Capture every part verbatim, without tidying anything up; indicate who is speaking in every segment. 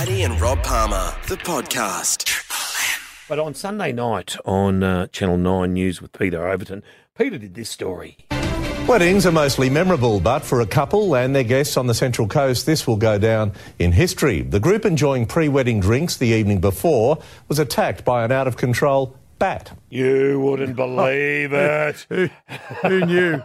Speaker 1: Paddy and Rob Palmer, the podcast.
Speaker 2: But on Sunday night on uh, Channel nine News with Peter Overton, Peter did this story.
Speaker 3: Weddings are mostly memorable, but for a couple and their guests on the Central Coast, this will go down in history. The group enjoying pre-wedding drinks the evening before was attacked by an out-of-control bat.
Speaker 2: You wouldn't believe it.
Speaker 4: Who, who knew?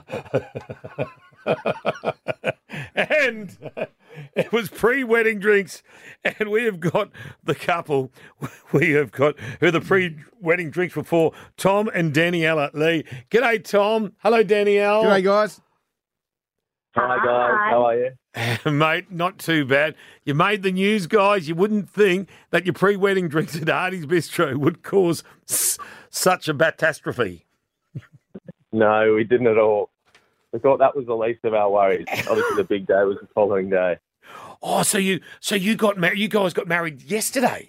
Speaker 2: And it was pre-wedding drinks, and we have got the couple. We have got who the pre-wedding drinks were for, Tom and Daniela Lee. G'day, Tom. Hello, Danielle.
Speaker 4: G'day, guys.
Speaker 5: Hi, guys. How are you?
Speaker 2: Mate, not too bad. You made the news, guys. You wouldn't think that your pre-wedding drinks at Hardy's Bistro would cause s- such a catastrophe.
Speaker 5: No, we didn't at all. We thought that was the least of our worries. Obviously, the big day was the following day.
Speaker 2: Oh, so you so you got married? You guys got married yesterday?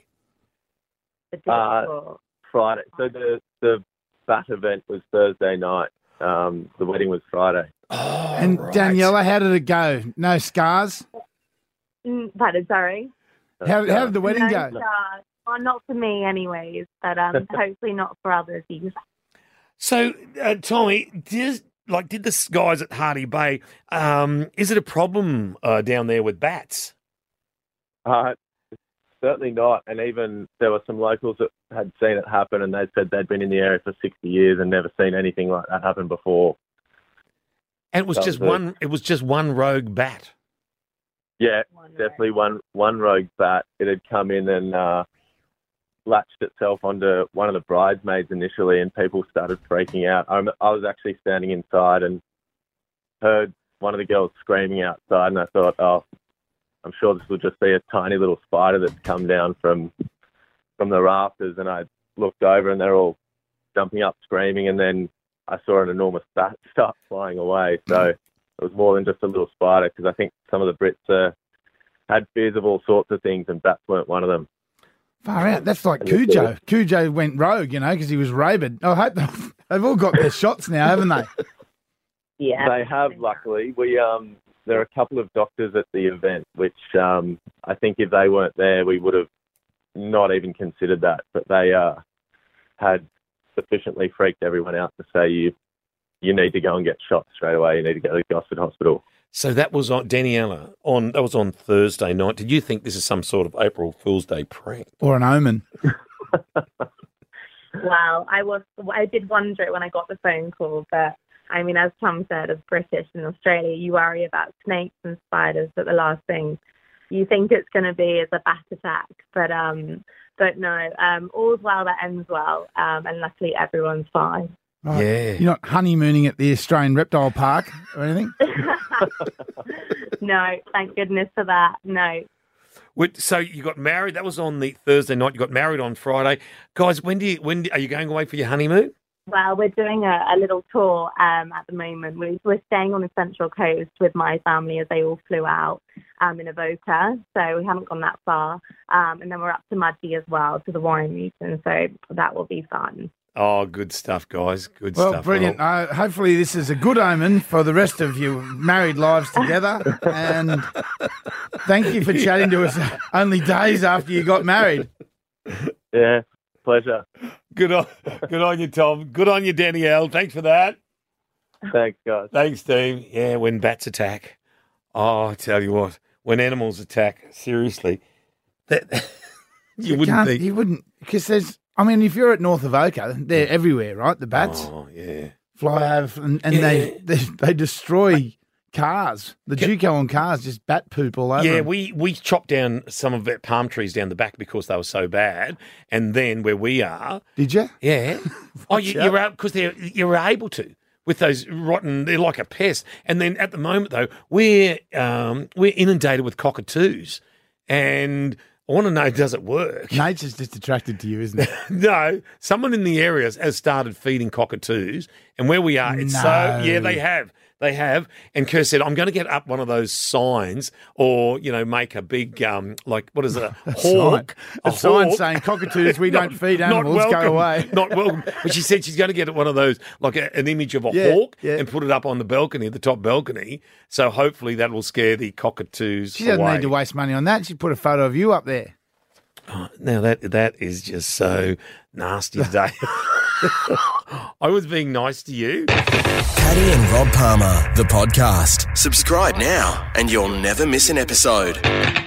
Speaker 5: Uh, Friday. So the the bat event was Thursday night. Um, the wedding was Friday.
Speaker 2: Oh,
Speaker 4: And
Speaker 2: right.
Speaker 4: Daniela, how did it go? No scars?
Speaker 6: Mm, Pardon, sorry.
Speaker 4: How, how did the wedding
Speaker 6: no
Speaker 4: go?
Speaker 6: stars. Well, not for me anyways, but um, hopefully not for others either.
Speaker 2: So, uh, Tommy, does like did the guys at Hardy Bay? Um, is it a problem uh, down there with bats?
Speaker 5: Uh, certainly not. And even there were some locals that had seen it happen, and they said they'd been in the area for sixty years and never seen anything like that happen before.
Speaker 2: And it was
Speaker 5: That
Speaker 2: just
Speaker 5: was it.
Speaker 2: one. It was just one rogue bat.
Speaker 5: Yeah,
Speaker 6: One
Speaker 5: definitely one one rogue bat. It had come in and uh, latched itself onto one of the bridesmaids initially, and people started freaking out. I, I was actually standing inside and heard one of the girls screaming outside, and I thought, oh, I'm sure this will just be a tiny little spider that's come down from from the rafters. And I looked over, and they're all jumping up, screaming, and then I saw an enormous bat start flying away. So it was more than just a little spider, because I think some of the Brits uh, had fears of all sorts of things, and bats weren't one of them.
Speaker 4: Far out. That's like Cujo. Cujo went rogue, you know, because he was rabid. I hope they've, they've all got their shots now, haven't they?
Speaker 6: Yeah.
Speaker 5: They have, luckily. We um, there are a couple of doctors at the event, which um, I think if they weren't there, we would have not even considered that. But they uh, had sufficiently freaked everyone out to say you you need to go and get shot straight away. You need to go to Gosford Hospital.
Speaker 2: So that was on Daniela on that was on Thursday night. Did you think this is some sort of April Fool's Day prank?
Speaker 4: Or an omen.
Speaker 6: Well, I was. I did wonder it when I got the phone call, but I mean, as Tom said, as British in Australia, you worry about snakes and spiders, but the last thing you think it's going to be is a bat attack. But um, but no, um, all's well that ends well, um, and luckily everyone's fine.
Speaker 4: Right.
Speaker 2: Yeah.
Speaker 4: You're not honeymooning at the Australian Reptile Park or anything?
Speaker 6: No, thank goodness for that. No.
Speaker 2: Wait, So you got married. That was on the Thursday night. You got married on Friday, guys. When do you? When do, are you going away for your honeymoon?
Speaker 6: Well, we're doing a, a little tour um, at the moment. We, we're staying on the Central Coast with my family as they all flew out um, in Avoca, so we haven't gone that far. Um, and then we're up to Mudgee as well, to the wine region, so that will be fun.
Speaker 2: Oh, good stuff, guys. Good
Speaker 4: Well,
Speaker 2: stuff.
Speaker 4: brilliant.
Speaker 2: Well,
Speaker 4: Uh, hopefully this is a good omen for the rest of your married lives together. And thank you for chatting to us only days after you got married.
Speaker 5: Yeah, pleasure.
Speaker 2: good on, good on you, Tom. Good on you, Danielle. Thanks for that.
Speaker 5: Thanks, guys.
Speaker 2: Thanks, team. Yeah, when bats attack. Oh, I tell you what, when animals attack, seriously, that you wouldn't
Speaker 4: Can't-
Speaker 2: think.
Speaker 4: You wouldn't, because there's, I mean, if you're at North Avoca, they're everywhere, right? The bats
Speaker 2: Oh, yeah.
Speaker 4: fly over and, and
Speaker 2: Yeah.
Speaker 4: they, they they destroy cars. The Duco on cars just bat poop all over
Speaker 2: Yeah,
Speaker 4: them.
Speaker 2: we, we chopped down some of the palm trees down the back because they were so bad. And then where we are,
Speaker 4: Did you?
Speaker 2: yeah. oh, you,
Speaker 4: out.
Speaker 2: you're out because you're able to with those rotten, they're like a pest. And then at the moment, though, we're, um, we're inundated with cockatoos. And I want to know, does it work?
Speaker 4: Nature's just attracted to you, isn't it?
Speaker 2: No, someone in the area has started feeding cockatoos, and where we are, it's so
Speaker 4: No.
Speaker 2: yeah, they have, they have. And Kerr said, "I'm going to get up one of those signs, or you know, make a big um, like what is it, a, hawk,
Speaker 4: A sign saying cockatoos, we don't feed
Speaker 2: not
Speaker 4: animals,
Speaker 2: welcome,
Speaker 4: go away.
Speaker 2: not welcome." But she said she's going to get one of those, like a, an image of a
Speaker 4: Yeah,
Speaker 2: hawk,
Speaker 4: yeah.
Speaker 2: and put it up on the balcony, the top balcony. So hopefully that will scare the cockatoos
Speaker 4: She doesn't
Speaker 2: away.
Speaker 4: need to waste money on that. She put a photo of you up there.
Speaker 2: Now that that is just so nasty today. I was being nice to you.
Speaker 1: Paddy and Rob Palmer, the podcast. Subscribe now and you'll never miss an episode.